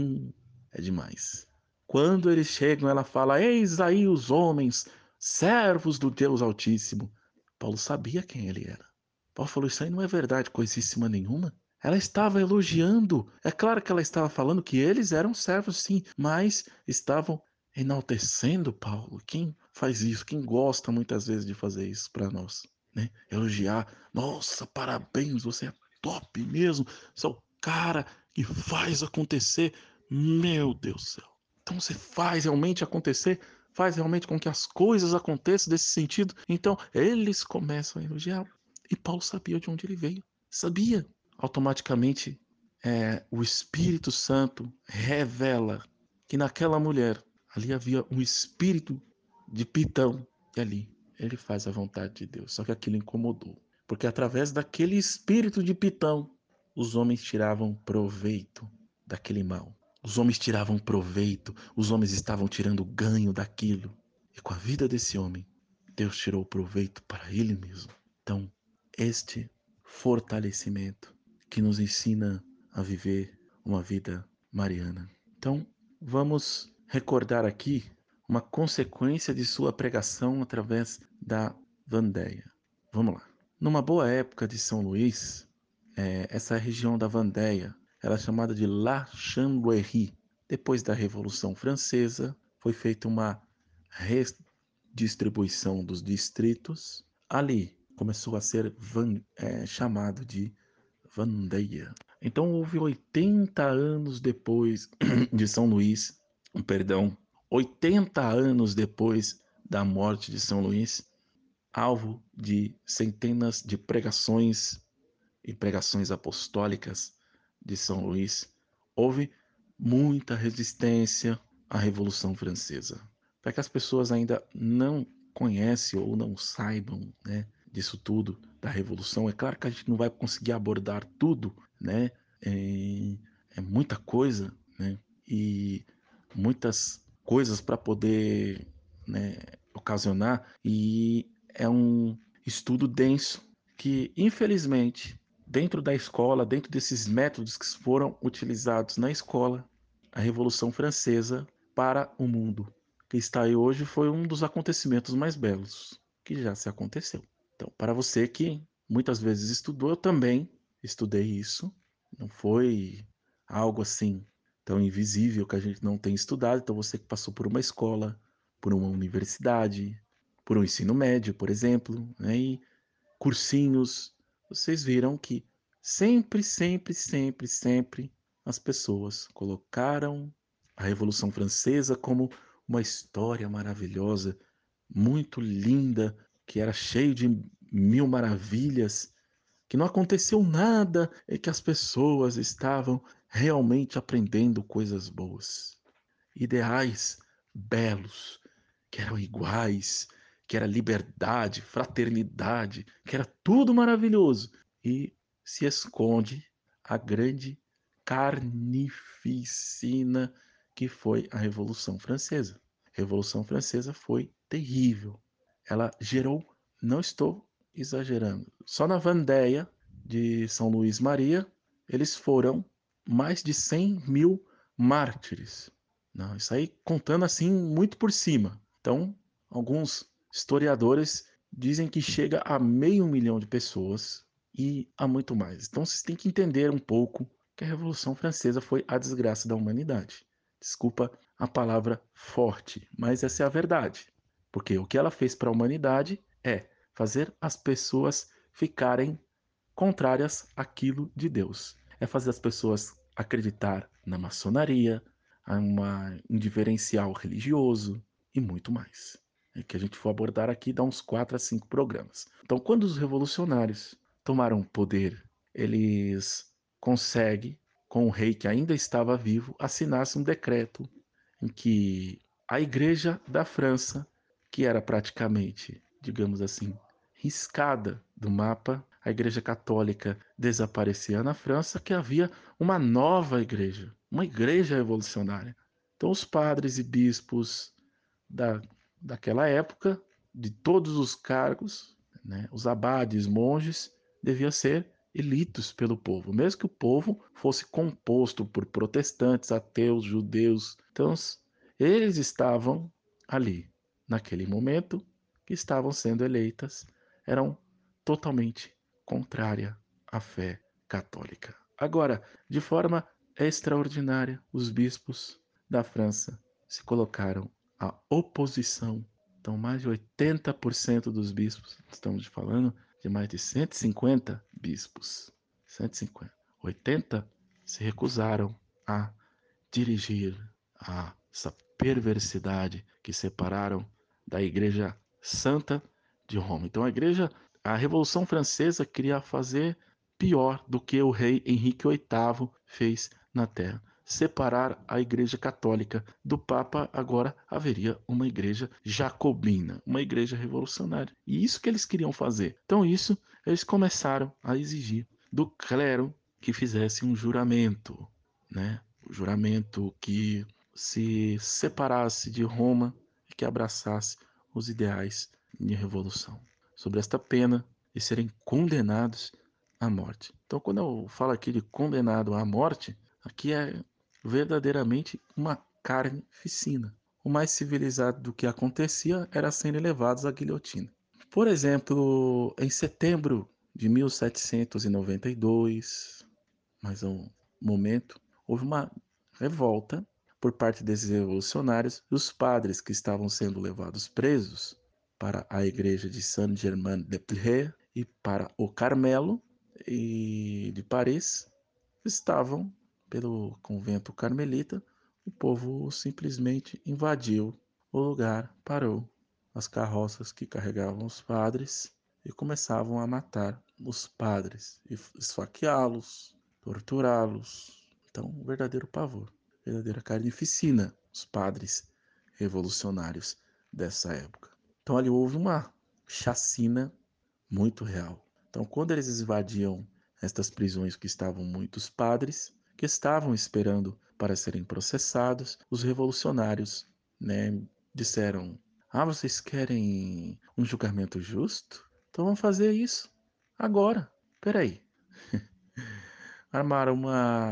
é demais. Quando eles chegam, ela fala: eis aí os homens, servos do Deus Altíssimo. Paulo sabia quem ele era. Paulo falou: isso aí não é verdade, coisíssima nenhuma. Ela estava elogiando. É claro que ela estava falando que eles eram servos, sim, mas estavam enaltecendo Paulo. Quem faz isso? Quem gosta muitas vezes de fazer isso para nós, né? Elogiar. Nossa, parabéns, você é top mesmo. Você é o cara que faz acontecer. Meu Deus do céu. Então você faz realmente acontecer, faz realmente com que as coisas aconteçam desse sentido. Então eles começam a elogiar. E Paulo sabia de onde ele veio. Sabia. Automaticamente, o Espírito Santo revela que naquela mulher ali havia um espírito de Pitão. E ali ele faz a vontade de Deus. Só que aquilo incomodou, porque através daquele espírito de Pitão, os homens tiravam proveito daquele mal. Os homens tiravam proveito, os homens estavam tirando ganho daquilo. E com a vida desse homem, Deus tirou proveito para ele mesmo. Então, este fortalecimento que nos ensina a viver uma vida mariana. Então, vamos recordar aqui uma consequência de sua pregação através da Vandéia. Vamos lá. Numa boa época de São Luís, essa região da Vandéia era chamada de La Chambéry. Depois da Revolução Francesa, foi feita uma redistribuição dos distritos. Ali começou a ser chamado de Vandéia. Então houve 80 anos depois de São Luís, perdão, 80 anos depois da morte de São Luís, alvo de centenas de pregações e pregações apostólicas de São Luís, houve muita resistência à Revolução Francesa. Para que as pessoas ainda não conhecem ou não saibam, né, disso tudo, da Revolução, é claro que a gente não vai conseguir abordar tudo, né? É muita coisa, né? E muitas coisas para poder, né, ocasionar, e é um estudo denso que, infelizmente, dentro da escola, dentro desses métodos que foram utilizados na escola, a Revolução Francesa para o mundo que está aí hoje foi um dos acontecimentos mais belos que já se aconteceu. Então, para você que muitas vezes estudou, eu também estudei isso. Não foi algo assim tão invisível que a gente não tem estudado. Então, você que passou por uma escola, por uma universidade, por um ensino médio, por exemplo, né, e cursinhos, vocês viram que sempre, sempre, sempre, sempre as pessoas colocaram a Revolução Francesa como uma história maravilhosa, muito linda, que era cheio de mil maravilhas, que não aconteceu nada e que as pessoas estavam realmente aprendendo coisas boas, ideais belos, que eram iguais, que era liberdade, fraternidade, que era tudo maravilhoso. E se esconde a grande carnificina que foi a Revolução Francesa. A Revolução Francesa foi terrível. Ela gerou, não estou exagerando, só na Vandéia de São Luís Maria, eles foram mais de 100 mil mártires. Não, isso aí contando assim muito por cima. Então, alguns historiadores dizem que chega a 500.000 de pessoas e a muito mais. Então, vocês têm que entender um pouco que a Revolução Francesa foi a desgraça da humanidade. Desculpa a palavra forte, mas essa é a verdade. Porque o que ela fez para a humanidade é fazer as pessoas ficarem contrárias àquilo de Deus. É fazer as pessoas acreditar na maçonaria, a um diferencial religioso e muito mais. É que a gente for abordar aqui dá uns 4 a 5 programas. Então, quando os revolucionários tomaram poder, eles conseguem, com o rei que ainda estava vivo, assinasse um decreto em que a Igreja da França, que era praticamente, digamos assim, riscada do mapa, a Igreja Católica desaparecia na França, que havia uma nova igreja, uma igreja revolucionária. Então, os padres e bispos da, daquela época, de todos os cargos, né, os abades, monges, deviam ser eleitos pelo povo, mesmo que o povo fosse composto por protestantes, ateus, judeus. Então, eles estavam ali, naquele momento, que estavam sendo eleitas, eram totalmente contrária à fé católica. Agora, de forma extraordinária, os bispos da França se colocaram à oposição. Então, mais de 80% dos bispos, estamos falando de mais de 150 bispos, 150, 80 se recusaram a dirigir a essa perversidade que separaram da Igreja Santa de Roma. Então a Revolução Francesa queria fazer pior do que o rei Henrique VIII fez na Terra. separar a Igreja Católica do Papa, agora haveria uma igreja jacobina, uma igreja revolucionária. E isso que eles queriam fazer. Então, isso eles começaram a exigir do clero que fizesse um juramento, né? O juramento que se separasse de Roma e que abraçasse os ideais de revolução. Sobre esta pena de serem condenados à morte. Então, quando eu falo aqui de condenado à morte, aqui é verdadeiramente uma carnificina. O mais civilizado do que acontecia era serem levados à guilhotina. Por exemplo, em setembro de 1792, mais um momento, houve uma revolta por parte desses revolucionários e os padres que estavam sendo levados presos para a igreja de Saint-Germain-des-Prés e para o Carmelo e de Paris estavam pelo convento carmelita. O povo simplesmente invadiu o lugar, parou as carroças que carregavam os padres e começavam a matar os padres, e esfaqueá-los, torturá-los. Então, um verdadeiro pavor, verdadeira carnificina, os padres revolucionários dessa época. Então, ali houve uma chacina muito real. Então, quando eles invadiam estas prisões que estavam muitos padres, que estavam esperando para serem processados, os revolucionários, né, disseram: "Ah, vocês querem um julgamento justo? Então vamos fazer isso agora. Peraí." Armaram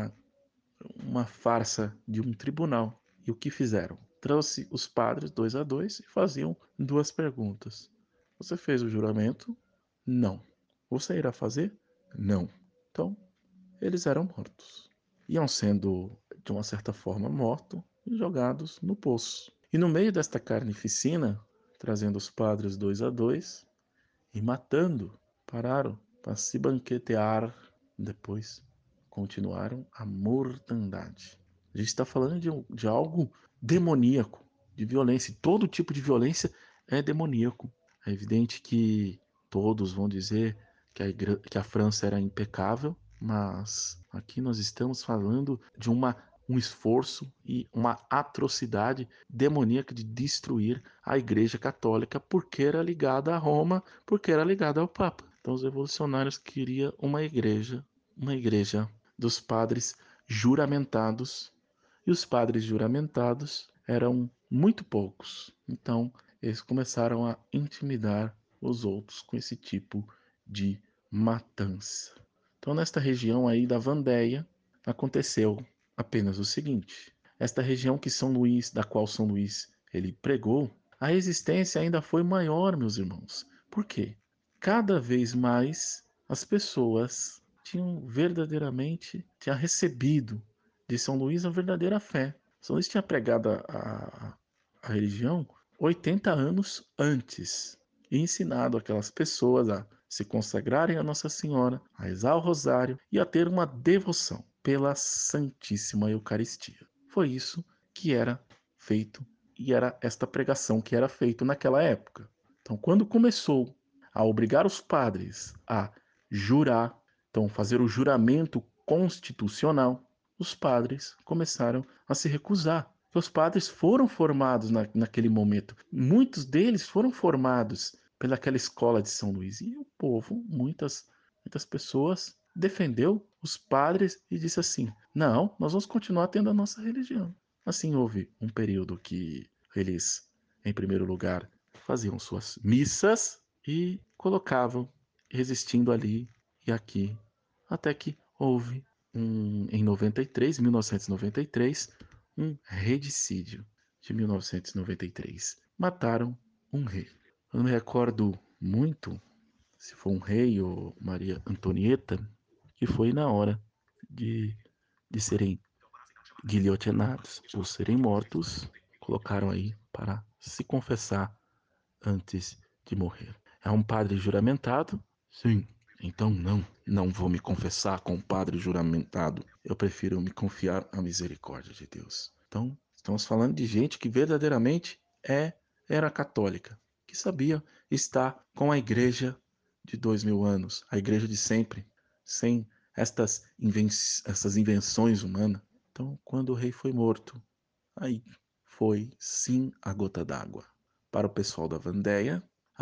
uma farsa de um tribunal. E o que fizeram? Trouxe os padres dois a dois e faziam duas perguntas. Você fez o juramento? Não. Você irá fazer? Não. Então, eles eram mortos. Iam sendo, de uma certa forma, mortos e jogados no poço. E no meio desta carnificina, trazendo os padres dois a dois e matando, pararam para se banquetear. Depois continuaram a mortandade. A gente está falando de algo demoníaco, de violência. E todo tipo de violência é demoníaco. É evidente que todos vão dizer que a França era impecável, mas aqui nós estamos falando de um esforço e uma atrocidade demoníaca de destruir a Igreja Católica porque era ligada a Roma, porque era ligada ao Papa. Então os revolucionários queriam uma igreja dos padres juramentados, e os padres juramentados eram muito poucos. Então eles começaram a intimidar os outros com esse tipo de matança. Então, nesta região aí da Vandéia, aconteceu apenas o seguinte: esta região da qual São Luís ele pregou, a resistência ainda foi maior, meus irmãos. Por quê? Cada vez mais as pessoas tinham recebido de São Luís a verdadeira fé. São Luís tinha pregado a religião 80 anos antes e ensinado aquelas pessoas a se consagrarem a Nossa Senhora, a rezar o rosário e a ter uma devoção pela Santíssima Eucaristia. Foi isso que era feito e era esta pregação que era feita naquela época. Então, quando começou a obrigar os padres a jurar, então fazer o juramento constitucional, os padres começaram a se recusar. Os padres foram formados naquele momento. Muitos deles foram formados pelaquela escola de São Luís. E o povo, muitas pessoas, defendeu os padres e disse assim: não, nós vamos continuar tendo a nossa religião. Assim houve um período que eles, em primeiro lugar, faziam suas missas e colocavam, resistindo ali e aqui, até que houve em 1993, um regicídio de 1993. Mataram um rei. Eu não me recordo muito se foi um rei ou Maria Antonieta, que foi na hora de, de serem guilhotinados ou serem mortos, colocaram aí para se confessar antes de morrer. É um padre juramentado? Sim. Então não vou me confessar com o padre juramentado. Eu prefiro me confiar à misericórdia de Deus. Então, estamos falando de gente que verdadeiramente era católica, que sabia estar com a igreja de 2000 anos, a igreja de sempre, sem essas invenções humanas. Então, quando o rei foi morto, aí foi sim a gota d'água. Para o pessoal da Vandéia,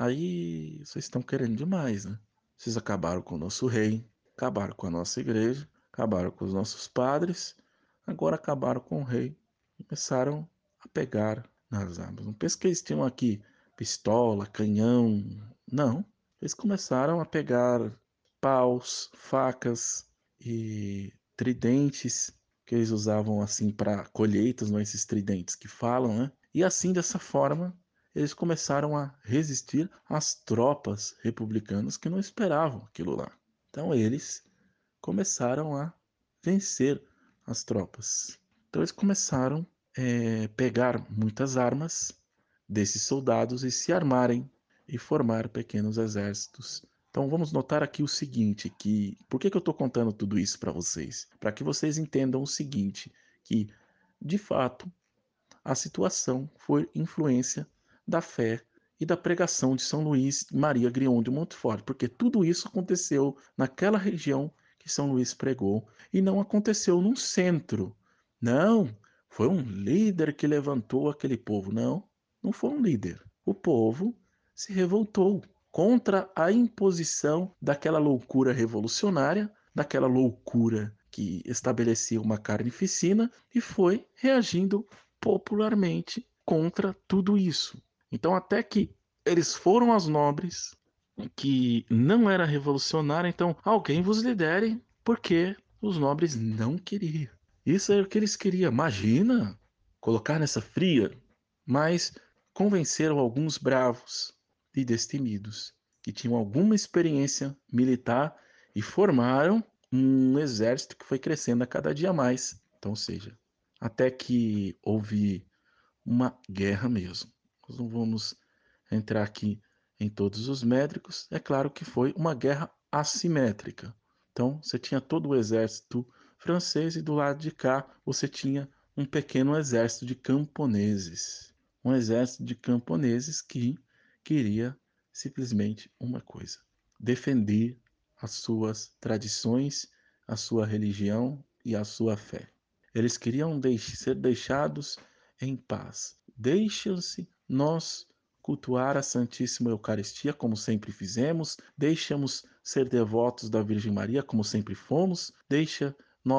aí vocês estão querendo demais, né? Vocês acabaram com o nosso rei, acabaram com a nossa igreja, acabaram com os nossos padres, agora acabaram com o rei. Começaram a pegar nas armas. Não pensa que eles tinham aqui pistola, canhão. Não. Eles começaram a pegar paus, facas e tridentes que eles usavam assim para colheitas, não é esses tridentes que falam, né? E assim dessa forma eles começaram a resistir às tropas republicanas que não esperavam aquilo lá. Então eles começaram a vencer as tropas. Então eles começaram a pegar muitas armas desses soldados e se armarem e formar pequenos exércitos. Então vamos notar aqui o seguinte, que por que eu estou contando tudo isso para vocês? Para que vocês entendam o seguinte, que de fato a situação foi influência da fé e da pregação de São Luís Maria Grion de Montfort, porque tudo isso aconteceu naquela região que São Luís pregou e não aconteceu num centro. Não, foi um líder que levantou aquele povo. Não, não foi um líder. O povo se revoltou contra a imposição daquela loucura revolucionária, daquela loucura que estabelecia uma carnificina e foi reagindo popularmente contra tudo isso. Então, até que eles foram aos nobres, que não era revolucionário, então alguém vos lidere, porque os nobres não queriam. Isso é o que eles queriam. Imagina colocar nessa fria, mas convenceram alguns bravos e destemidos que tinham alguma experiência militar e formaram um exército que foi crescendo a cada dia mais. Então, ou seja, até que houve uma guerra mesmo. Nós não vamos entrar aqui em todos os métricos. É claro que foi uma guerra assimétrica. Então, você tinha todo o exército francês e do lado de cá você tinha um pequeno exército de camponeses. Um exército de camponeses que queria simplesmente uma coisa: defender as suas tradições, a sua religião e a sua fé. Eles queriam ser deixados em paz. Deixam-se nós cultuar a Santíssima Eucaristia, como sempre fizemos, deixamos ser devotos da Virgem Maria, como sempre fomos, deixa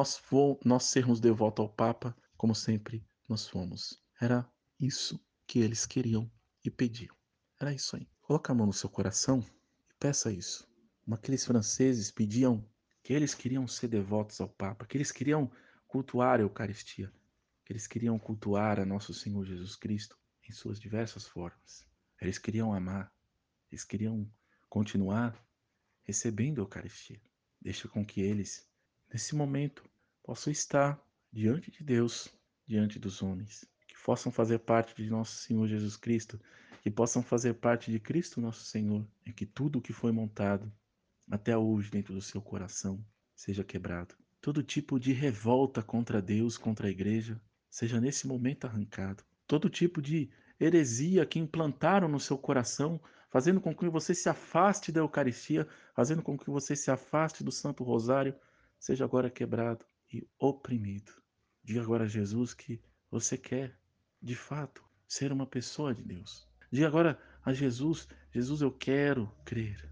nós sermos devotos ao Papa, como sempre nós fomos. Era isso que eles queriam e pediam. Era isso aí. Coloca a mão no seu coração e peça isso. Como aqueles franceses pediam que eles queriam ser devotos ao Papa, que eles queriam cultuar a Eucaristia, que eles queriam cultuar a nosso Senhor Jesus Cristo em suas diversas formas. Eles queriam amar, eles queriam continuar recebendo a Eucaristia. Deixa com que eles, nesse momento, possam estar diante de Deus, diante dos homens, que possam fazer parte de nosso Senhor Jesus Cristo, que possam fazer parte de Cristo nosso Senhor, e que tudo o que foi montado até hoje dentro do seu coração seja quebrado. Todo tipo de revolta contra Deus, contra a igreja, seja nesse momento arrancado. Todo tipo de heresia que implantaram no seu coração, fazendo com que você se afaste da Eucaristia, fazendo com que você se afaste do Santo Rosário, seja agora quebrado e oprimido. Diga agora a Jesus que você quer, de fato, ser uma pessoa de Deus. Diga agora a Jesus: Jesus, eu quero crer.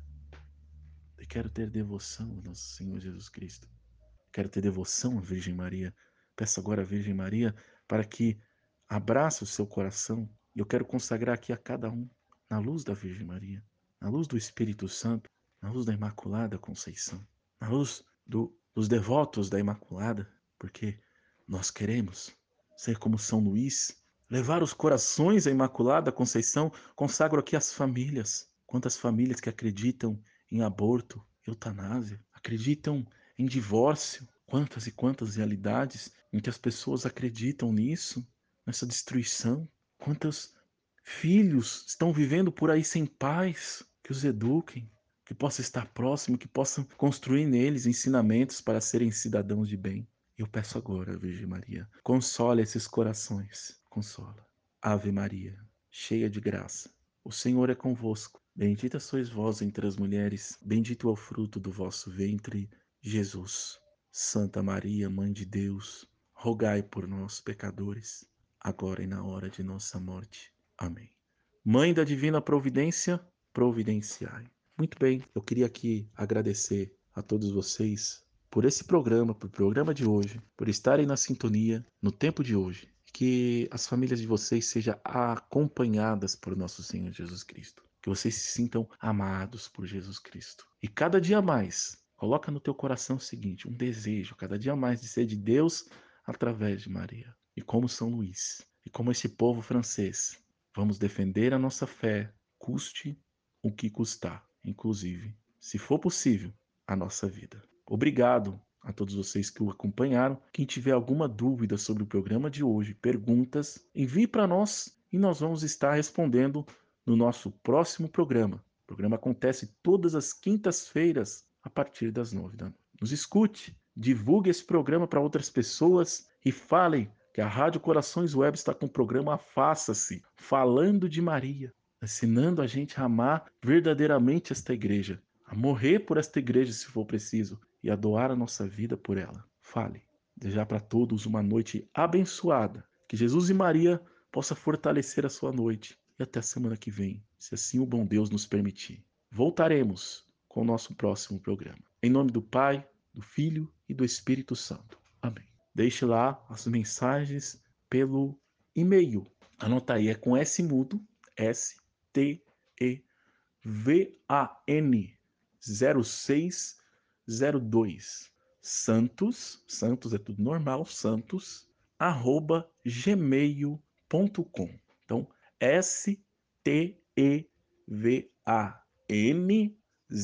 Eu quero ter devoção ao nosso Senhor Jesus Cristo. Quero ter devoção à Virgem Maria. Peço agora à Virgem Maria para que abrace o seu coração. E eu quero consagrar aqui a cada um na luz da Virgem Maria, na luz do Espírito Santo, na luz da Imaculada Conceição, na luz dos devotos da Imaculada, porque nós queremos ser como São Luís, levar os corações à Imaculada Conceição. Consagro aqui as famílias. Quantas famílias que acreditam em aborto, eutanásia, acreditam em divórcio. Quantas e quantas realidades em que as pessoas acreditam nisso, nessa destruição. Quantos filhos estão vivendo por aí sem pais, que os eduquem, que possam estar próximo, que possam construir neles ensinamentos para serem cidadãos de bem. Eu peço agora, Virgem Maria, console esses corações, consola. Ave Maria, cheia de graça, o Senhor é convosco. Bendita sois vós entre as mulheres, bendito é o fruto do vosso ventre, Jesus. Santa Maria, Mãe de Deus, rogai por nós, pecadores, agora e na hora de nossa morte. Amém. Mãe da Divina Providência, providenciai. Muito bem, eu queria aqui agradecer a todos vocês por esse programa, por programa de hoje, por estarem na sintonia no tempo de hoje. Que as famílias de vocês sejam acompanhadas por nosso Senhor Jesus Cristo. Que vocês se sintam amados por Jesus Cristo. E cada dia mais, coloca no teu coração o seguinte, um desejo, cada dia mais de ser de Deus através de Maria. E como São Luís, e como esse povo francês, vamos defender a nossa fé, custe o que custar, inclusive, se for possível, a nossa vida. Obrigado a todos vocês que o acompanharam. Quem tiver alguma dúvida sobre o programa de hoje, perguntas, envie para nós e nós vamos estar respondendo no nosso próximo programa. O programa acontece todas as quintas-feiras a partir das 9 da noite. Nos escute, divulgue esse programa para outras pessoas e falem que a Rádio Corações Web está com o programa Faça-se, falando de Maria, ensinando a gente a amar verdadeiramente esta igreja, a morrer por esta igreja se for preciso e a doar a nossa vida por ela. Fale. Desejar para todos uma noite abençoada. Que Jesus e Maria possa fortalecer a sua noite. E até a semana que vem, se assim o bom Deus nos permitir. Voltaremos com o nosso próximo programa. Em nome do Pai, do Filho e do Espírito Santo. Amém. Deixe lá as mensagens pelo e-mail. Anota aí, é com S mudo, STEVAN 0602 Santos é tudo normal, Santos, arroba gmail.com. Então, STEVAN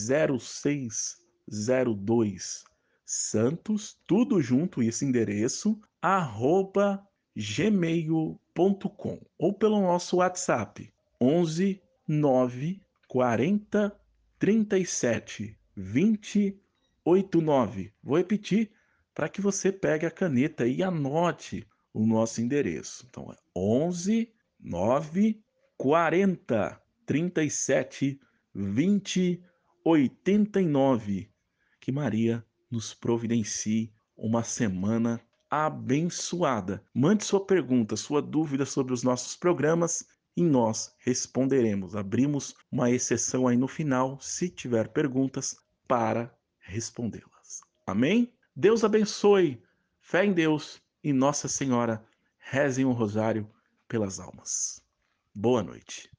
0602 Santos, tudo junto, esse endereço, arroba gmail.com ou pelo nosso WhatsApp 11 9 40 37 20 89. Vou repetir para que você pegue a caneta e anote o nosso endereço. Então é 11 9 40 37 20 89. Que Maria nos providencie uma semana abençoada. Mande sua pergunta, sua dúvida sobre os nossos programas e nós responderemos. Abrimos uma exceção aí no final, se tiver perguntas, para respondê-las. Amém? Deus abençoe. Fé em Deus e Nossa Senhora. Rezem o rosário pelas almas. Boa noite.